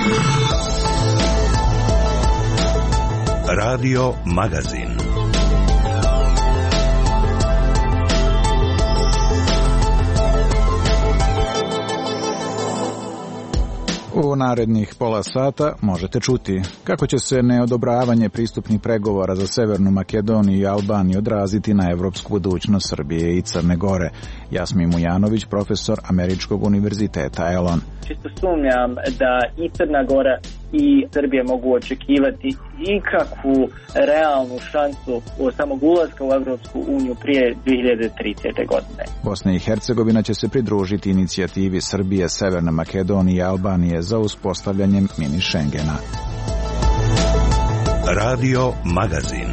Radio Magazin. U narednih pola sata možete čuti kako će se neodobravanje pristupnih pregovora za Severnu Makedoniju i Albaniju odraziti na evropsku budućnost Srbije i Crne Gore. Jasmin Mujanović, profesor Američkog univerziteta Elon. Čisto sumnjam da i Crna Gora i Srbija mogu očekivati ikakvu realnu šansu od samog ulaska u Evropsku uniju prije 2030. godine. Bosna i Hercegovina će se pridružiti inicijativi Srbije, Severne Makedonije i Albanije za uspostavljanjem mini Schengena. Radio Magazin.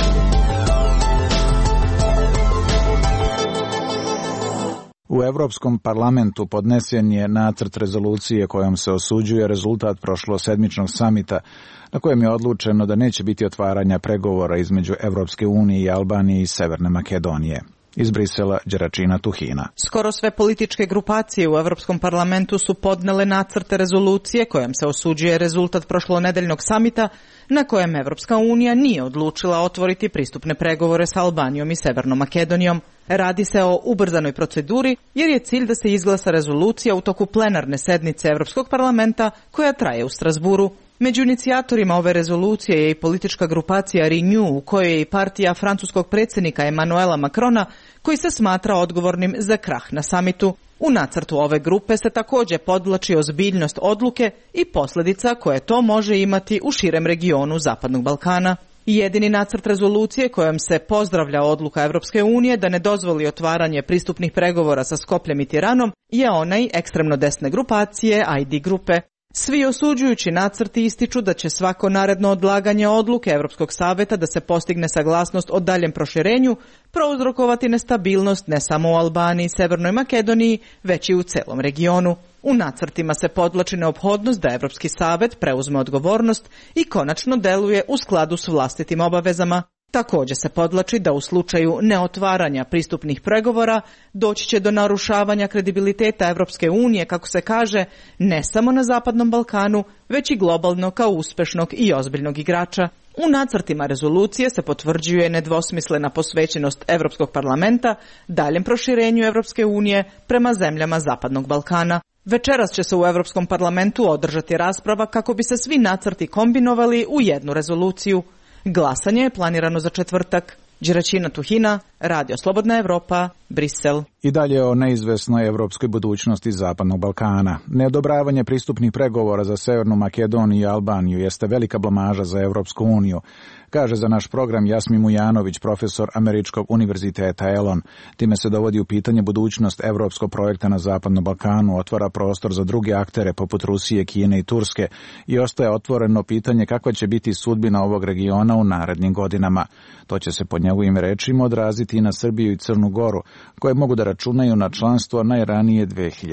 U Evropskom parlamentu podnesen je nacrt rezolucije kojom se osuđuje rezultat prošlosedmičnog samita na kojem je odlučeno da neće biti otvaranja pregovora između Evropske unije i Albanije i Severne Makedonije. Iz Brisela, Đeračina Tuhina. Skoro sve političke grupacije u Evropskom parlamentu su podnele nacrte rezolucije kojom se osuđuje rezultat prošlonedeljnog samita na kojem Evropska unija nije odlučila otvoriti pristupne pregovore sa Albanijom i Severnom Makedonijom. Radi se o ubrzanoj proceduri jer je cilj da se izglasa rezolucija u toku plenarne sednice Evropskog parlamenta koja traje u Strasburu. Među inicijatorima ove rezolucije je i politička grupacija Renew, u kojoj je i partija francuskog predsjednika Emmanuela Macrona, koji se smatra odgovornim za krah na samitu. U nacrtu ove grupe se također podvlači ozbiljnost odluke i posljedica koje to može imati u širem regionu Zapadnog Balkana. Jedini nacrt rezolucije kojom se pozdravlja odluka Evropske unije da ne dozvoli otvaranje pristupnih pregovora sa Skopljem i Tiranom je onaj ekstremno desne grupacije ID grupe. Svi osuđujući nacrti ističu da će svako naredno odlaganje odluke Evropskog saveta da se postigne saglasnost o daljem proširenju prouzrokovati nestabilnost ne samo u Albaniji i Severnoj Makedoniji, već i u celom regionu. U nacrtima se podvlači neophodnost da Evropski savet preuzme odgovornost i konačno deluje u skladu s vlastitim obavezama. Također se podvlači da u slučaju neotvaranja pristupnih pregovora doći će do narušavanja kredibiliteta Evropske unije, kako se kaže, ne samo na Zapadnom Balkanu, već i globalno kao uspešnog i ozbiljnog igrača. U nacrtima rezolucije se potvrđuje nedvosmislena posvećenost Evropskog parlamenta daljem proširenju Evropske unije prema zemljama Zapadnog Balkana. Večeras će se u Evropskom parlamentu održati rasprava kako bi se svi nacrti kombinovali u jednu rezoluciju. Glasanje je planirano za četvrtak. Đeračina Tuhina, Radio Slobodna Evropa, Brisel. I dalje o neizvesnoj evropskoj budućnosti Zapadnog Balkana. Neodobravanje pristupnih pregovora za Severnu Makedoniju i Albaniju jeste velika blamaža za Evropsku uniju, kaže za naš program Jasmin Mujanović, profesor Američkog univerziteta Elon. Time se dovodi u pitanje budućnost evropskog projekta na Zapadnom Balkanu, otvara prostor za druge aktere poput Rusije, Kine i Turske i ostaje otvoreno pitanje kakva će biti sudbina ovog regiona u narednim godinama. To će se po njegovim rečima odraziti i na Srbiju i Crnu Goru, koje mogu da računaju na članstvo najranije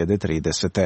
2030.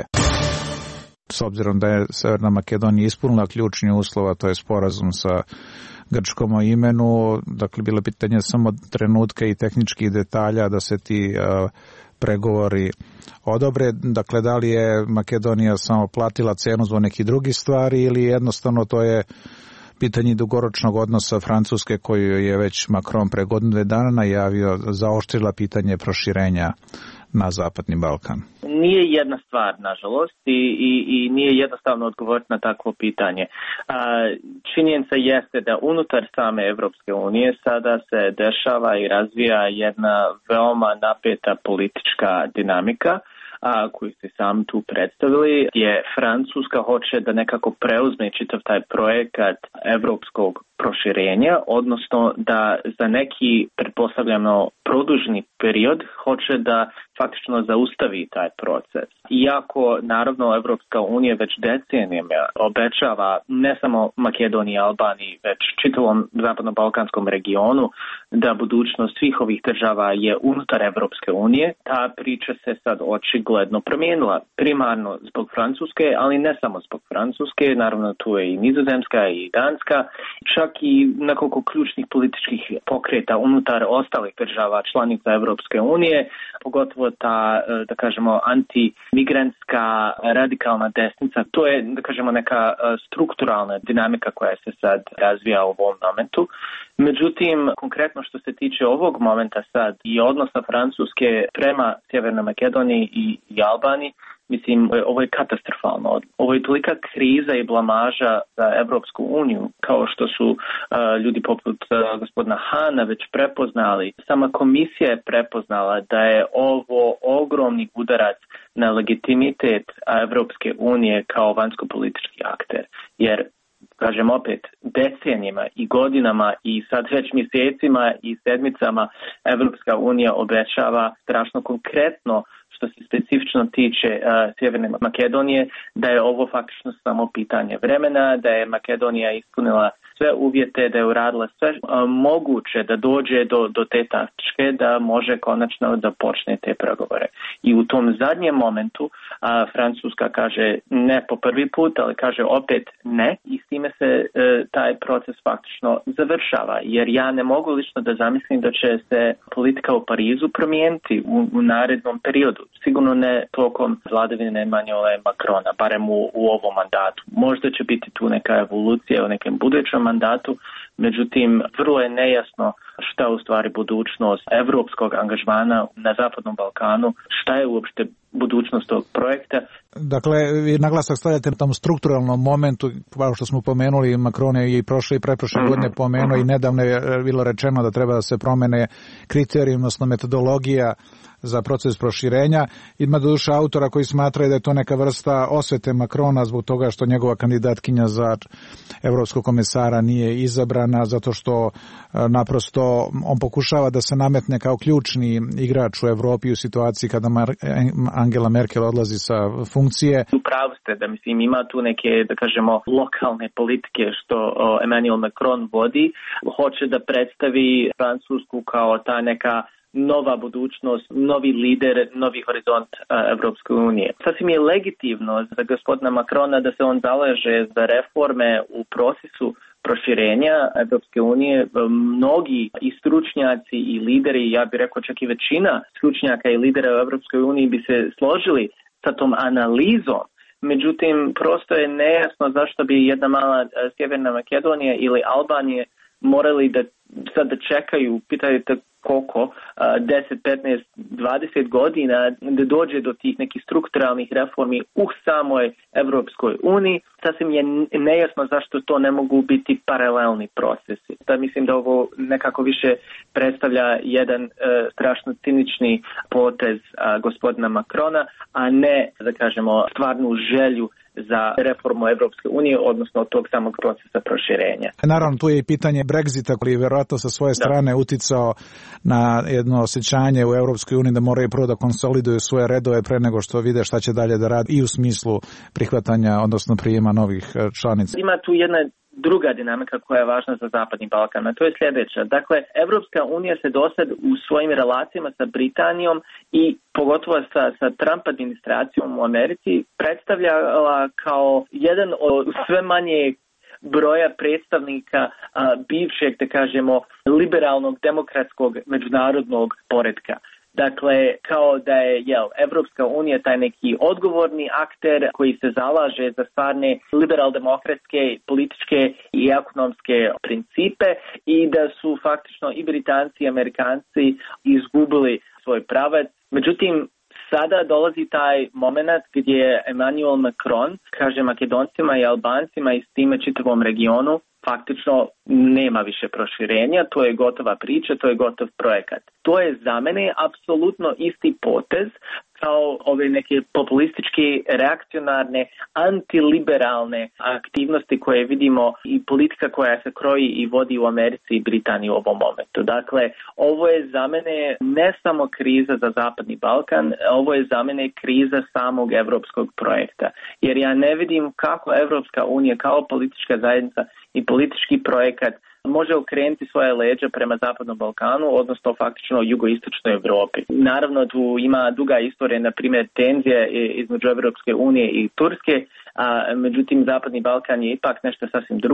S obzirom da je Severna Makedonija ispunila ključni uslova, to je sporazum sa Grčkom o imenu, dakle bilo pitanje samo trenutka i tehničkih detalja da se ti pregovori odobre. Dakle, da li je Makedonija samo platila cenu zbog nekih drugih stvari ili jednostavno to je pitanje dugoročnog odnosa Francuske koju je već Macron pre godinu dana najavio, zaoštrila pitanje proširenja na Zapadni Balkan? Nije jedna stvar, nažalost, i nije jednostavno odgovoriti na takvo pitanje. Činjenica jeste da unutar same Evropske unije sada se dešava i razvija jedna veoma napeta politička dinamika, koju ste sam tu predstavili, gdje Francuska hoće da nekako preuzme čitav taj projekat evropskog proširenja, odnosno da za neki pretpostavljeno produžni period hoće da faktično zaustavi taj proces. Iako, naravno, Evropska unija već decenijama obećava ne samo Makedoniji i Albaniji, već čitavom zapadno-balkanskom regionu da budućnost svih ovih država je unutar Evropske unije, ta priča se sad očigledno promijenila. Primarno zbog Francuske, ali ne samo zbog Francuske, naravno tu je i Nizozemska i Danska. Čak čak i nekoliko ključnih političkih pokreta unutar ostalih država članica Evropske unije, pogotovo ta, da kažemo, antimigrantska radikalna desnica. To je, da kažemo, neka strukturalna dinamika koja se sad razvija u ovom momentu. Međutim, konkretno što se tiče ovog momenta sad i odnosa Francuske prema Sjevernoj Makedoniji i Albaniji, mislim, ovo je katastrofalno. Ovo je tolika kriza i blamaža za Evropsku uniju, kao što su ljudi poput gospodina Hana već prepoznali. Sama komisija je prepoznala da je ovo ogromni udarac na legitimitet Evropske unije kao vanjsko-politički akter. Jer, kažem opet, decenijima i godinama i sad već mjesecima i sedmicama Evropska unija obećava strašno konkretno što se specifično tiče Sjeverne Makedonije, da je ovo faktično samo pitanje vremena, da je Makedonija ispunila sve uvjete, da je uradila sve moguće da dođe do te tačke da može konačno da počne te pregovore. I u tom zadnjem momentu Francuska kaže ne po prvi put, ali kaže opet ne i s time se taj proces faktično završava. Jer ja ne mogu lično da zamislim da će se politika u Parizu promijeniti u narednom periodu. Sigurno ne tokom vladavine Emmanuela Macrona, barem u ovom mandatu. Možda će biti tu neka evolucija u nekem budućem mandatu, međutim vrlo je nejasno šta u stvari budućnost evropskog angažmana na Zapadnom Balkanu, šta je uopšte budućnost tog projekta. Dakle, vi naglasak stavljate na tom strukturalnom momentu, kao što smo pomenuli, Macron je i prošle i preprošle godine pomenuo i nedavno je bilo rečeno da treba da se promene kriteriji, odnosno metodologija za proces proširenja. Ima doduše autora koji smatraju da je to neka vrsta osvete Macrona zbog toga što njegova kandidatkinja za evropskog komesara nije izabrana, zato što naprosto on pokušava da se nametne kao ključni igrač u Evropi u situaciji kada Angela Merkel odlazi sa funkcije. Upravo ste da mislim ima tu neke, da kažemo, lokalne politike što Emmanuel Macron vodi. Hoće da predstavi Francusku kao ta neka nova budućnost, novi lider, novi horizont Evropske unije. Sasvim je legitimno za gospodina Macrona da se on zalaže za reforme u procesu proširenja Evropske unije. Mnogi i stručnjaci i lideri, ja bih rekao čak i većina stručnjaka i lidera u Evropskoj uniji bi se složili sa tom analizom. Međutim, prosto je nejasno zašto bi jedna mala Sjeverna Makedonija ili Albanija morali da sad da čekaju, pitajte koliko, 10, 15, 20 godina da dođe do tih nekih strukturalnih reformi u samoj Evropskoj uniji. Sasvim je nejasno zašto to ne mogu biti paralelni procesi. Da mislim da ovo nekako više predstavlja jedan strašno cinični potez gospodina Macrona, a ne, da kažemo, stvarnu želju za reformu Evropske unije, odnosno tog samog procesa proširenja. Naravno, tu je i pitanje Brexita koji je vjerojatno sa svoje strane uticao na jedno osjećanje u Evropskoj uniji da moraju prvo da konsoliduju svoje redove pre nego što vide šta će dalje da radi i u smislu prihvatanja, odnosno prijema novih članica. Ima tu jedna druga dinamika koja je važna za Zapadni Balkan, a to je sljedeća. Dakle, Evropska unija se dosad u svojim relacijama sa Britanijom i pogotovo sa Trump administracijom u Americi predstavljala kao jedan od sve manje broja predstavnika bivšeg, da kažemo, liberalnog demokratskog međunarodnog poretka. Dakle, kao da je Evropska unija taj neki odgovorni akter koji se zalaže za stvarne liberal-demokratske, političke i ekonomske principe i da su faktično i Britanci i Amerikanci izgubili svoj pravac. Međutim, sada dolazi taj moment gdje Emmanuel Macron kaže Makedoncima i Albancima i s time čitavom regionu faktično nema više proširenja, to je gotova priča, to je gotov projekat. To je za mene apsolutno isti potez kao ove neke populističke, reakcionarne, antiliberalne aktivnosti koje vidimo i politika koja se kroji i vodi u Americi i Britaniji u ovom momentu. Dakle, ovo je za mene ne samo kriza za Zapadni Balkan, ovo je za mene kriza samog evropskog projekta. Jer ja ne vidim kako Evropska unija kao politička zajednica i politički projekat može okrenuti svoje leđa prema Zapadnom Balkanu, odnosno faktično jugoistočnoj Evropi. Naravno, tu ima duga istorija, na primjer, tenzije između Evropske unije i Turske, međutim, Zapadni Balkan je ipak nešto sasvim drugo.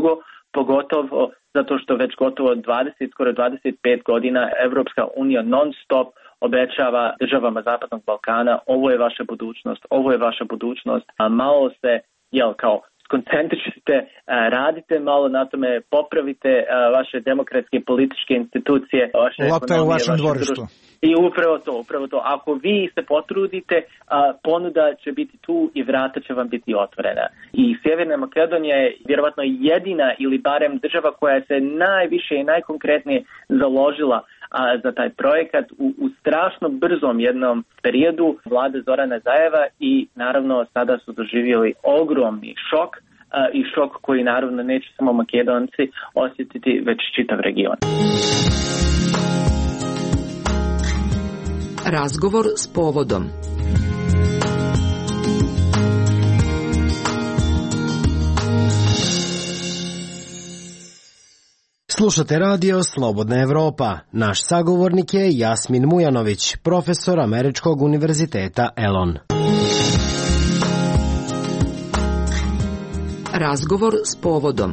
pogotovo zato što već gotovo 20, skoro 25 godina Evropska unija non stop obećava državama Zapadnog Balkana, ovo je vaša budućnost, ovo je vaša budućnost, a malo se, kao skoncentrišite, radite malo na tome, popravite vaše demokratske i političke institucije, vaše ekonomije, u vašem dvorištu. I upravo to. Ako vi se potrudite, ponuda će biti tu i vrata će vam biti otvorena. I Sjeverna Makedonija je vjerovatno jedina ili barem država koja se najviše i najkonkretnije založila za taj projekat u strašno brzom jednom periodu vlade Zorana Zajeva i naravno sada su doživjeli ogromni šok i šok koji naravno neće samo Makedonci osjetiti već čitav region. Razgovor s povodom. Slušate radio Slobodna Evropa. Naš sagovornik je Jasmin Mujanović, profesor Američkog univerziteta Elon. Razgovor s povodom.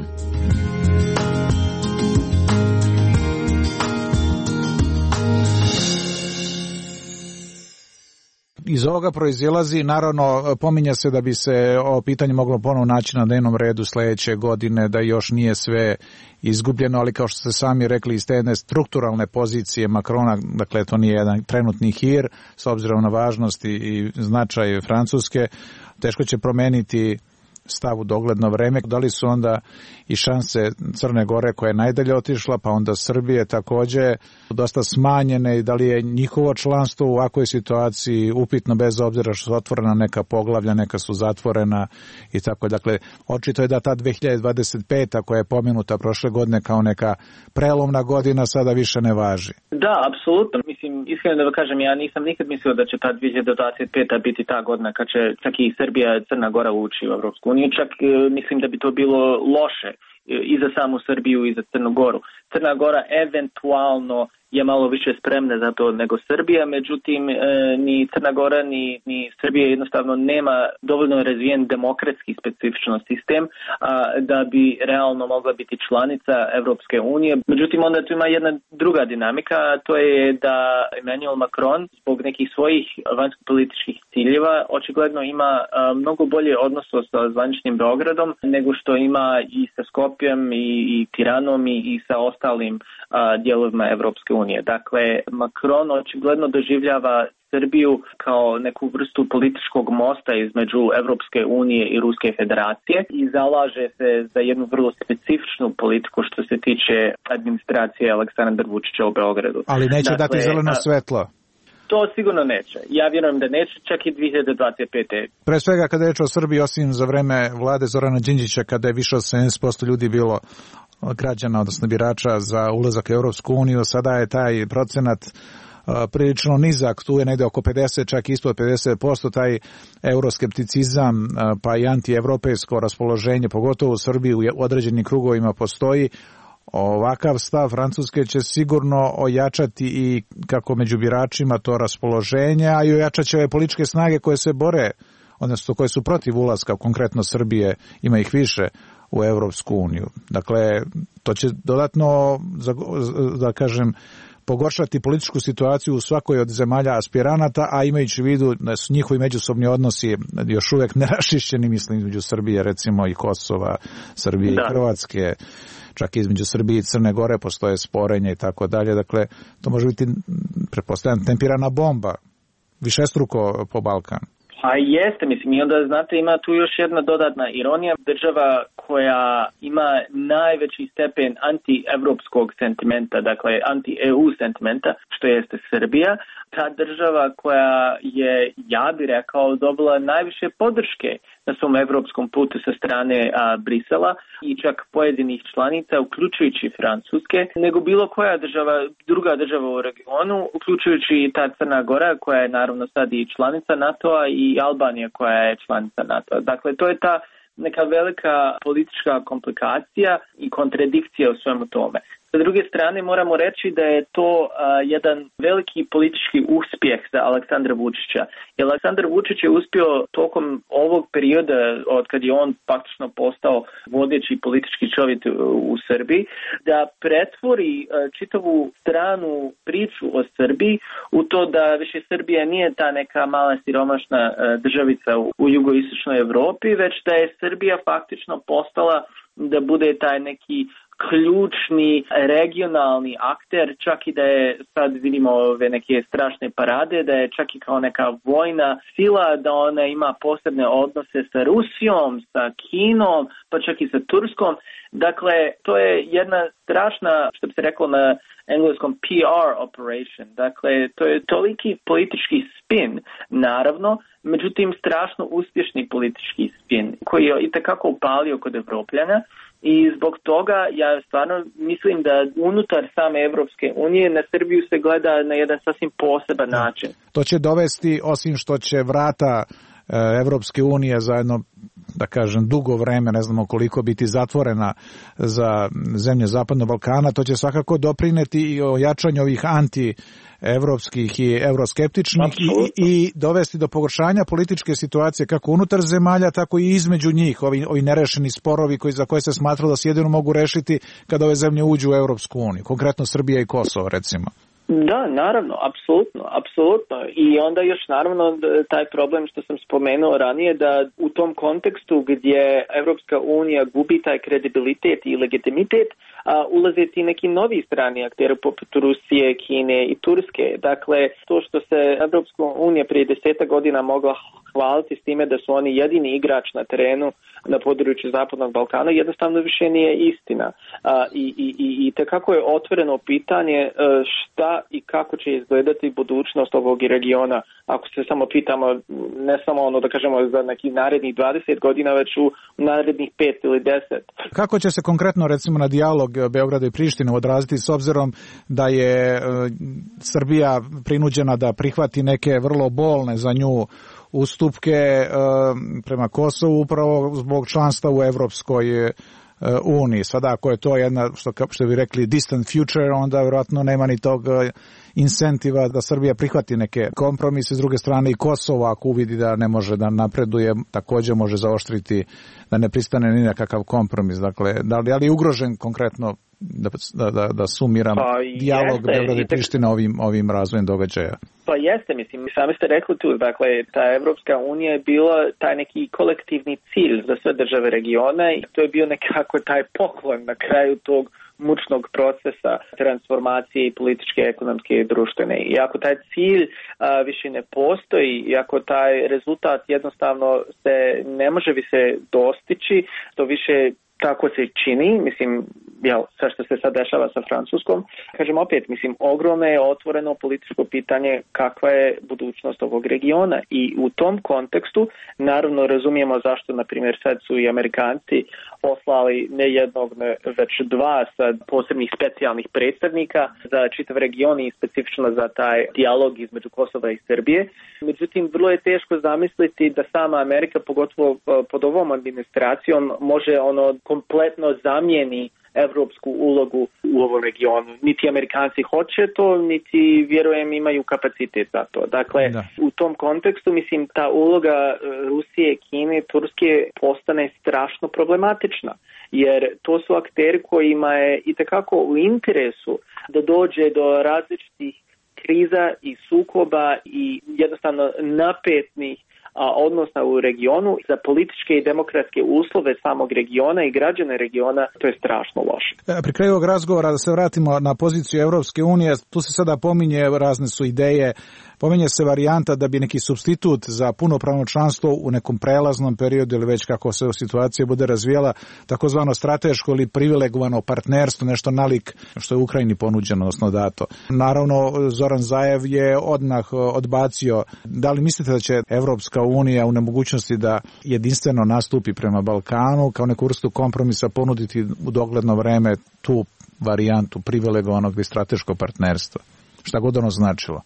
Iz ovoga proizilazi, naravno, pominja se da bi se ovo pitanje moglo ponovo naći na dnevnom redu sljedeće godine, da još nije sve izgubljeno, ali kao što ste sami rekli, iz te jedne strukturalne pozicije Macrona, dakle to nije jedan trenutni hir, s obzirom na važnost i značaj Francuske, teško će promeniti stav u dogledno vreme. Da li su onda i šanse Crne Gore koja je najdalje otišla, pa onda Srbije također dosta smanjene i da li je njihovo članstvo u ovakvoj situaciji upitno bez obzira što su otvorena neka poglavlja, neka su zatvorena i tako. Dakle, očito je da ta 2025. koja je pomenuta prošle godine kao neka prelomna godina sada više ne važi. Da, apsolutno. Mislim, iskreno da kažem, ja nisam nikad mislio da će ta 2025. biti ta godina kad će čak i Srbija i Crna Gora ući u Evropsku uniju. Čak mislim da bi to bilo loše i za samu Srbiju i za Crnu Goru. Crna Gora eventualno je malo više spremna za to nego Srbija, međutim ni Crna Gora ni Srbija jednostavno nema dovoljno razvijen demokratski specifičan sistem da bi realno mogla biti članica Evropske unije. Međutim, onda tu ima jedna druga dinamika, to je da Emmanuel Macron zbog nekih svojih vanjsko-političkih ciljeva očigledno ima mnogo bolje odnose sa zvaničnim Beogradom nego što ima i sa Skopjem i Tiranom i sa ostalim dijelovima Evropske unije. Dakle, Macron očigledno doživljava Srbiju kao neku vrstu političkog mosta između Evropske unije i Ruske federacije i zalaže se za jednu vrlo specifičnu politiku što se tiče administracije Aleksandra Vučića u Beogradu. Ali neće dati zeleno svetlo. To sigurno neće. Ja vjerujem da neće, čak i 2025. Pre svega kada je reč o Srbiji, osim za vreme vlade Zorana Đinđića, kada je više od 70% ljudi bilo građana, odnosno birača za ulazak u Europsku uniju, sada je taj procenat prilično nizak, tu je negde oko 50, čak ispod 50%, taj euroskepticizam pa i antievropejsko raspoloženje, pogotovo u Srbiji u određenim krugovima postoji. Ovakav stav Francuske će sigurno ojačati i kako među biračima to raspoloženje, a i ojačat će ove političke snage koje se bore, odnosno koje su protiv ulaska, konkretno Srbije, ima ih više, u Evropsku uniju. Dakle, to će dodatno, da kažem, pogoršati političku situaciju u svakoj od zemalja aspiranata, a imajući u vidu da su njihovi međusobni odnosi još uvijek neraščišćeni, mislim, između Srbije, recimo, i Kosova, Srbije i Hrvatske, čak i između Srbije i Crne Gore postoje sporenja i tako dalje. Dakle, to može biti, pretpostavljam, tempirana bomba, višestruko po Balkanu. A jeste, mislim, i onda, znate, ima tu još jedna dodatna ironija. Država koja ima najveći stepen anti-evropskog sentimenta, dakle anti-EU sentimenta, što jeste Srbija, ta država koja je, ja bih rekao, dobila najviše podrške na svom evropskom putu sa strane Brisela i čak pojedinih članica, uključujući Francuske, nego bilo koja država, druga država u regionu, uključujući i ta Crna Gora, koja je naravno sad i članica NATO-a, i Albanija koja je članica NATO-a. Dakle, to je ta neka velika politička komplikacija i kontradikcija u svemu tome. S druge strane moramo reći da je to jedan veliki politički uspjeh za Aleksandra Vučića. Jer Aleksandar Vučić je uspio tokom ovog perioda, od kad je on faktično postao vodeći politički čovjek u Srbiji, da pretvori čitavu stranu priču o Srbiji u to da više Srbija nije ta neka mala siromašna državica u jugoistočnoj Europi, već da je Srbija faktično postala da bude taj neki ključni regionalni akter, čak i da je, sad vidimo ove neke strašne parade, da je čak i kao neka vojna sila, da ona ima posebne odnose sa Rusijom, sa Kinom, pa čak i sa Turskom. Dakle, to je jedna strašna, što bi se reklo na engleskom, PR operation. Dakle, to je toliki politički spin, naravno, međutim strašno uspješni politički spin koji je itekako upalio kod Evropljana. I zbog toga ja stvarno mislim da unutar same Evropske unije na Srbiju se gleda na jedan sasvim poseban način. To će dovesti, osim što će vrata Evropske unije za jedno, da kažem, dugo vreme, ne znamo koliko, biti zatvorena za zemlje Zapadnog Balkana, to će svakako doprineti i o jačanju ovih anti-evropskih i euroskeptičnih i dovesti do pogoršanja političke situacije kako unutar zemalja, tako i između njih, ovi nerešeni sporovi za koje se smatralo da se jedino mogu rešiti kada ove zemlje uđu u Evropsku uniju, konkretno Srbija i Kosovo, recimo. Da, naravno, apsolutno. I onda još naravno taj problem što sam spomenuo ranije, da u tom kontekstu gdje Evropska unija gubi taj kredibilitet i legitimitet, ulaze ti neki novi strani akteri poput Rusije, Kine i Turske. Dakle, to što se Evropska unija prije 10 godina mogla hvaliti s time da su oni jedini igrač na terenu na području Zapadnog Balkana, jednostavno više nije istina. I tekako je otvoreno pitanje šta i kako će izgledati budućnost ovog regiona. Ako se samo pitamo, ne samo da kažemo za neki narednih 20 godina, već u narednih 5 ili 10. Kako će se konkretno, recimo, na dijalog Beograda i Prištine odraziti s obzirom da je Srbija prinuđena da prihvati neke vrlo bolne za nju ustupke prema Kosovu upravo zbog članstva u Evropskoj uniji. Sada ako je to jedna, što bi rekli, distant future, onda vjerojatno nema ni tog incentiva da Srbija prihvati neke kompromise. S druge strane i Kosovo, ako uvidi da ne može da napreduje, također može zaoštriti da ne pristane ni na kakav kompromis. Dakle, da li je ugrožen konkretno, da sumiram, dijalog Beograda i Prištine ovim razvojem događaja? Pa jeste, mislim, sami ste rekli tu, dakle, ta Evropska unija je bila taj neki kolektivni cilj za sve države regiona i to je bio nekako taj poklon na kraju tog mučnog procesa transformacije i političke, ekonomske i društvene. I ako taj cilj više ne postoji, i ako taj rezultat jednostavno se ne može više dostići, to više tako se čini, mislim, sve što se sad dešava sa Francuskom, kažem opet, mislim, ogromno je otvoreno političko pitanje kakva je budućnost ovog regiona i u tom kontekstu naravno razumijemo zašto, na primjer, sad su i Amerikanci poslali ne jednog, već dva sad posebnih specijalnih predstavnika za čitav region i specifično za taj dijalog između Kosova i Srbije. Međutim, vrlo je teško zamisliti da sama Amerika, pogotovo pod ovom administracijom, može kompletno zamijeni evropsku ulogu u ovom regionu. Niti Amerikanci hoće to, niti, vjerujem, imaju kapacitet za to. Dakle, u tom kontekstu, mislim, ta uloga Rusije, Kine, Turske postane strašno problematična, jer to su akteri kojima je itekako u interesu da dođe do različitih kriza i sukoba i jednostavno napetnih odnosa u regionu. Za političke i demokratske uslove samog regiona i građane regiona to je strašno loše. Pri kraju ovog razgovora, da se vratimo na poziciju Evropske unije, tu se sada pominje, razne su ideje, pominje se varijanta da bi neki supstitut za punopravno članstvo u nekom prelaznom periodu ili već kako se situacija bude razvijala, takozvano strateško ili privilegovano partnerstvo, nešto nalik što je Ukrajini ponuđeno, odnosno dato. Naravno, Zoran Zaev je odmah odbacio. Da li mislite da će Evropska unija u nemogućnosti da jedinstveno nastupi prema Balkanu kao neku vrstu kompromisa ponuditi u dogledno vreme tu varijantu privilegovanog i strateškog partnerstva? Šta god ono značilo? Pa u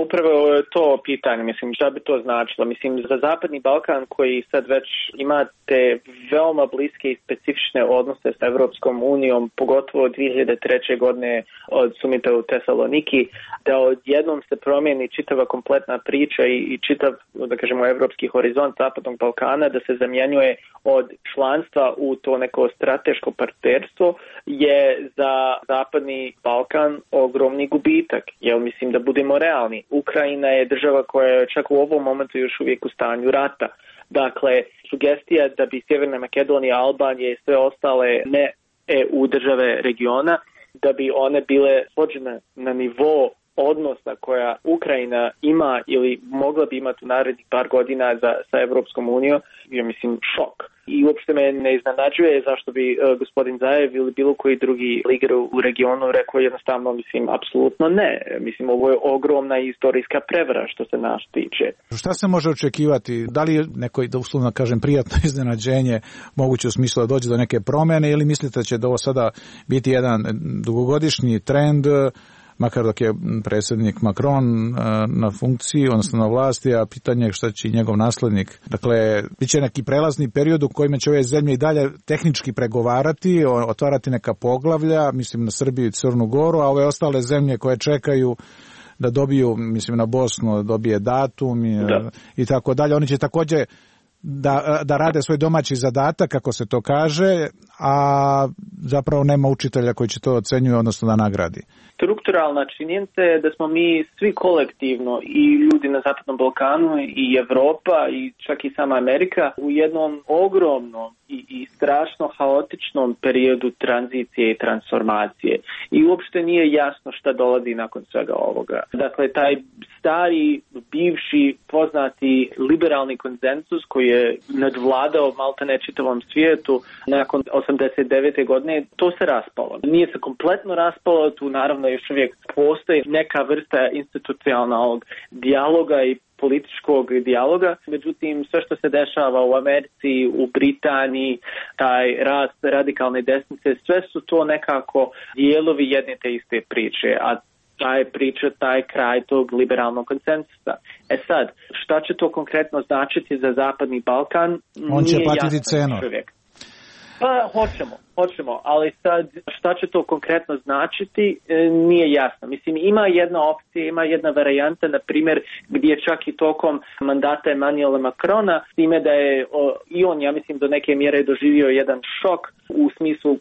upravo to pitanje, mislim, šta bi to značilo? Mislim, za Zapadni Balkan koji sad već imate veoma bliske i specifične odnose sa Evropskom unijom, pogotovo 2003. godine od sumita u Tesaloniki, da odjednom se promijeni čitava kompletna priča i čitav, da kažemo, evropski horizont Zapadnog Balkana, da se zamjenjuje od članstva u to neko strateško partnerstvo, je za Zapadni Balkan ogromni gubitak. Jer mislim da budemo realni. Ukrajina je država koja je čak u ovom momentu još uvijek u stanju rata. Dakle, sugestija da bi Sjeverna Makedonija, Albanija i sve ostale ne EU države regiona, da bi one bile svođene na nivo odnosa koja Ukrajina ima ili mogla bi imati u narednih par godina sa Evropskom unijom, je mislim šok. I uopšte me ne iznenađuje zašto bi gospodin Zajev ili bilo koji drugi lider u regionu rekao jednostavno, mislim, apsolutno ne. Mislim, ovo je ogromna istorijska prevara što se nas tiče. Šta se može očekivati? Da li je neko, da uslovno kažem, prijatno iznenađenje moguće u smislu da dođe do neke promjene ili mislite da će ovo sada biti jedan dugogodišnji trend, makar dok je predsjednik Macron na funkciji, odnosno na vlasti, a pitanje je šta će njegov naslednik. Dakle, bit će neki prelazni period u kojima će ove zemlje i dalje tehnički pregovarati, otvarati neka poglavlja, mislim na Srbiju i Crnu Goru, a ove ostale zemlje koje čekaju da dobiju, mislim na Bosnu, dobije datum i tako dalje. Oni će također da rade svoj domaći zadatak, kako se to kaže, a zapravo nema učitelja koji će to ocenjuje, odnosno da nagradi. Strukturalna činjenica je da smo mi svi kolektivno, i ljudi na Zapadnom Balkanu, i Evropa, i čak i sama Amerika, u jednom ogromnom i strašno haotičnom periodu tranzicije i transformacije. I uopšte nije jasno šta dolazi nakon svega ovoga. Dakle, taj stari, bivši, poznati liberalni konsenzus koji je nadvladao maltene čitavom svijetu nakon 89. godine, to se raspalo. Nije se kompletno raspalo, tu naravno još uvijek postoji neka vrsta institucionalnog dijaloga i političkog dijaloga. Međutim, sve što se dešava u Americi, u Britaniji, taj rast radikalne desnice, sve su to nekako dijelovi jedne te iste priče, a ta je priča, taj kraj tog liberalnog konsensusa. Sad, šta će to konkretno značiti za Zapadni Balkan? On će platiti cenu. Pa hoćemo, ali sad šta će to konkretno značiti nije jasno. Mislim, ima jedna opcija, ima jedna varijanta, na primjer, gdje čak i tokom mandata Emmanuela Macrona, s time da je i on, ja mislim, do neke mjere doživio jedan šok u smislu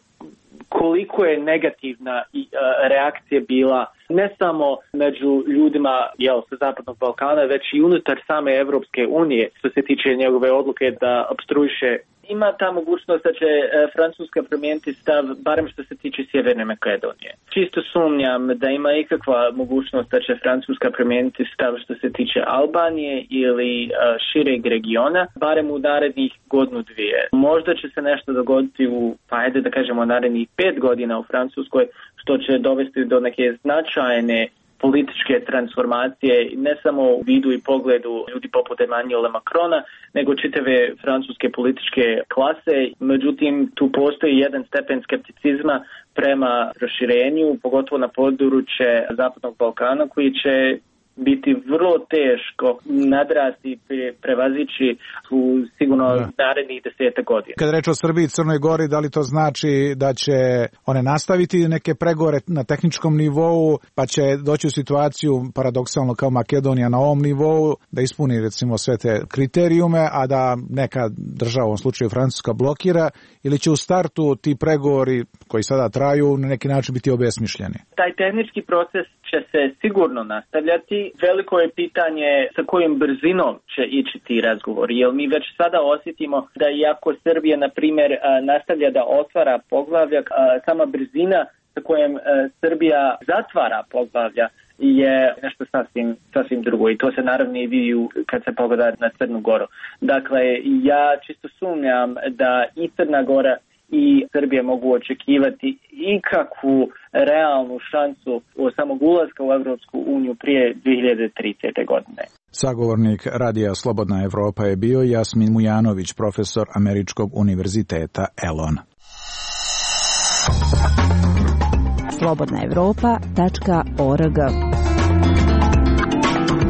koliko je negativna reakcija bila ne samo među ljudima sa Zapadnog Balkana, već i unutar same Evropske unije, što se tiče njegove odluke da opstruiše. Ima ta mogućnost da će Francuska promijeniti stav, barem što se tiče Sjeverne Makedonije. Čisto sumnjam da ima ikakva mogućnost da će Francuska promijeniti stav što se tiče Albanije ili šireg regiona, barem u narednih godinu, dvije. Možda će se nešto dogoditi u, da kažemo, narednih 5 godina u Francuskoj, što će dovesti do neke značajne političke transformacije, ne samo u vidu i pogledu ljudi poput Emmanuela Macrona, nego čitave francuske političke klase. Međutim, tu postoji jedan stepen skepticizma prema proširenju, pogotovo na područje Zapadnog Balkana, koji će biti vrlo teško nadrasti, prevazići u sigurno narednih 10 godina. Kad reč o Srbiji i Crnoj Gori, da li to znači da će one nastaviti neke pregovore na tehničkom nivou, pa će doći u situaciju, paradoksalno kao Makedonija, na ovom nivou, da ispuni recimo sve te kriterijume, a da neka država, u ovom slučaju Francuska, blokira, ili će u startu ti pregovori koji sada traju na neki način biti obesmišljeni? Taj tehnički proces će se sigurno nastavljati. Veliko je pitanje sa kojom brzinom će ići ti razgovori, jer mi već sada osjetimo da iako Srbija, na primjer, nastavlja da otvara poglavlja, sama brzina sa kojom Srbija zatvara poglavlja je nešto sasvim drugo, i to se naravno i vidi kad se pogleda na Crnu Goru. Dakle, ja čisto sumnjam da i Crna Gora i Srbija mogu očekivati ikakvu realnu šansu samog ulaska u Evropsku uniju prije 2030. godine. Sagovornik Radija Slobodna Evropa je bio Jasmin Mujanović, profesor Američkog univerziteta Elon. slobodnaevropa.org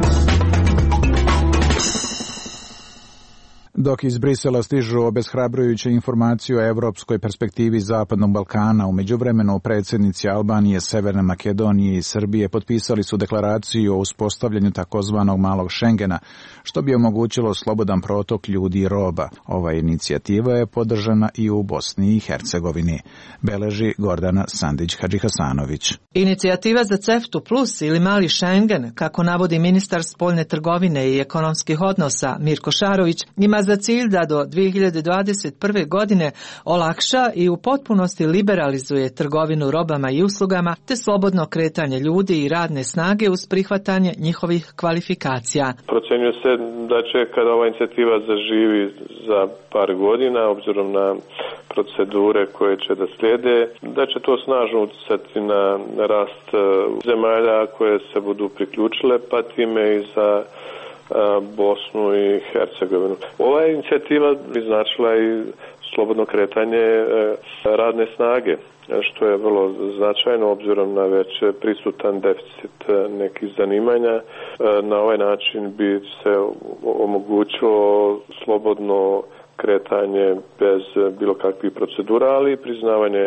Dok iz Brisela stižu obeshrabrujuće informacije o evropskoj perspektivi Zapadnog Balkana, u međuvremenu predsjednici Albanije, Severne Makedonije i Srbije potpisali su deklaraciju o uspostavljanju takozvanog malog Šengena, što bi omogućilo slobodan protok ljudi i roba. Ova inicijativa je podržana i u Bosni i Hercegovini, beleži Gordana Sandić-Hadžihasanović. Inicijativa za CEFTA plus ili mali Schengen, kako navodi ministar spoljne trgovine i ekonomskih odnosa Mirko Šarović, ima za cilj da do 2021. godine olakša i u potpunosti liberalizuje trgovinu robama i uslugama te slobodno kretanje ljudi i radne snage uz prihvatanje njihovih kvalifikacija. Procjenjuje se da će kada ova inicijativa zaživi za par godina, obzirom na procedure koje će da slijede, da će to snažno utjecati na rast zemalja koje se budu priključile, pa time i za Bosnu i Hercegovinu. Ova inicijativa bi značila i slobodno kretanje radne snage, što je vrlo značajno obzirom na već prisutan deficit nekih zanimanja. Na ovaj način bi se omogućilo slobodno kretanje bez bilo kakvih procedura, ali i priznavanje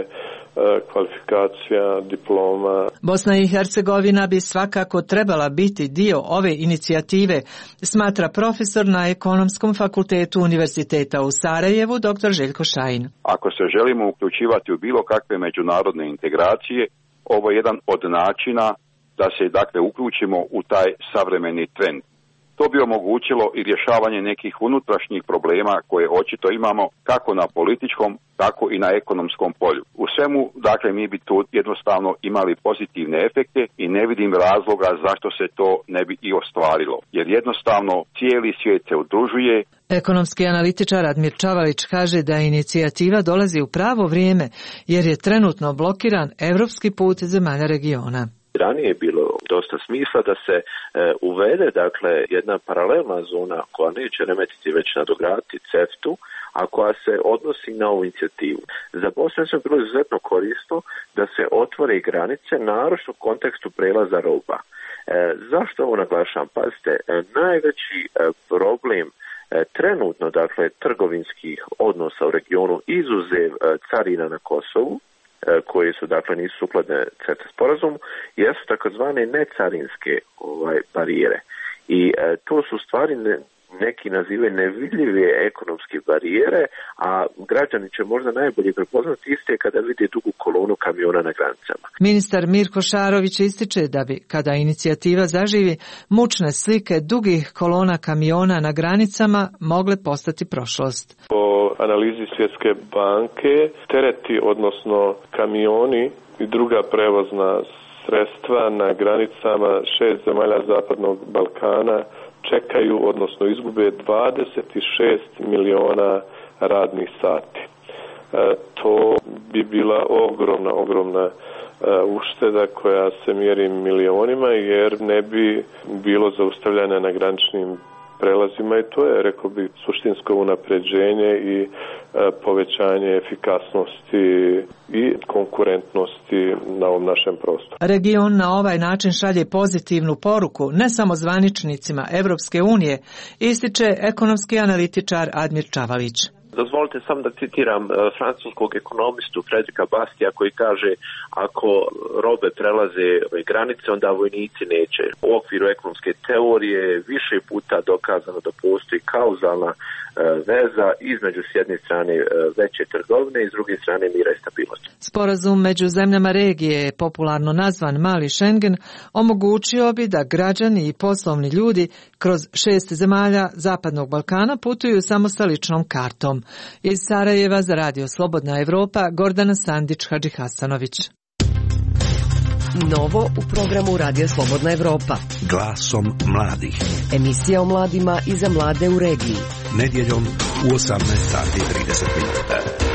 kvalifikacija, diploma. Bosna i Hercegovina bi svakako trebala biti dio ove inicijative, smatra profesor na Ekonomskom fakultetu Univerziteta u Sarajevu, dr. Željko Šajin. Ako se želimo uključivati u bilo kakve međunarodne integracije, ovo je jedan od načina da se uključimo u taj savremeni trend. To bi omogućilo i rješavanje nekih unutrašnjih problema koje očito imamo kako na političkom, tako i na ekonomskom polju. U svemu, mi bi tu jednostavno imali pozitivne efekte i ne vidim razloga zašto se to ne bi i ostvarilo. Jer jednostavno cijeli svijet se udružuje. Ekonomski analitičar Admir Čavalić kaže da inicijativa dolazi u pravo vrijeme jer je trenutno blokiran evropski put zemalja regiona. Ranije je bilo dosta smisla da se uvede jedna paralelna zona koja neće remetiti već nadograditi CEFTA-u, a koja se odnosi na ovu inicijativu. Za Bosnu je bilo izuzetno korisno da se otvore i granice, naročito u kontekstu prelaza roba. Zašto ovo naglašavam? Pazite, najveći problem trenutno, trgovinskih odnosa u regionu izuzev carina na Kosovu, koje su nisu sukladne CEFTA sporazumu, jesu takozvane necarinske barijere. I to su stvari neki nazivaju nevidljive ekonomske barijere, a građani će možda najbolje prepoznati iste kada vide dugu kolonu kamiona na granicama. Ministar Mirko Šarović ističe da bi, kada inicijativa zaživi, mučne slike dugih kolona kamiona na granicama mogle postati prošlost. Po analizi Svjetske banke, tereti, odnosno kamioni i druga prevozna sredstva na granicama 6 zemalja Zapadnog Balkana čekaju, odnosno izgube 26 miliona radnih sati. To bi bila ogromna ušteda koja se mjeri milionima, jer ne bi bilo zaustavljanja na graničnim prelazima i to je, rekao bih, suštinsko unapređenje i povećanje efikasnosti i konkurentnosti na ovom našem prostoru. Region na ovaj način šalje pozitivnu poruku ne samo zvaničnicima Evropske unije, ističe ekonomski analitičar Admir Čavalić. Dozvolite samo da citiram francuskog ekonomistu Fredrika Bastija koji kaže: ako robe prelaze granice, onda vojnici neće. U okviru ekonomske teorije više puta dokazano da postoji kauzalna veza između s jedne strane veće trgovine i s druge strane mira i stabilnosti. Sporazum među zemljama regije, popularno nazvan Mali Schengen, omogućio bi da građani i poslovni ljudi kroz 6 zemalja Zapadnog Balkana putuju samo sa ličnom kartom. Iz Sarajeva za Radio Slobodna Evropa, Gordana Sandić-Hadžihasanović. Novo u programu Radio Slobodna Evropa. Glasom mladih. Emisija o mladima i za mlade u regiji. Nedjeljom u 18:30.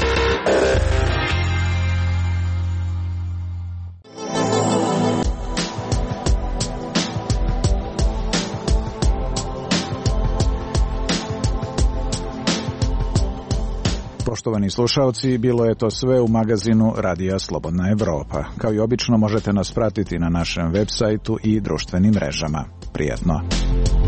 Poštovani slušalci, bilo je to sve u magazinu Radija Slobodna Evropa. Kao i obično možete nas pratiti na našem web sajtu i društvenim mrežama. Prijatno!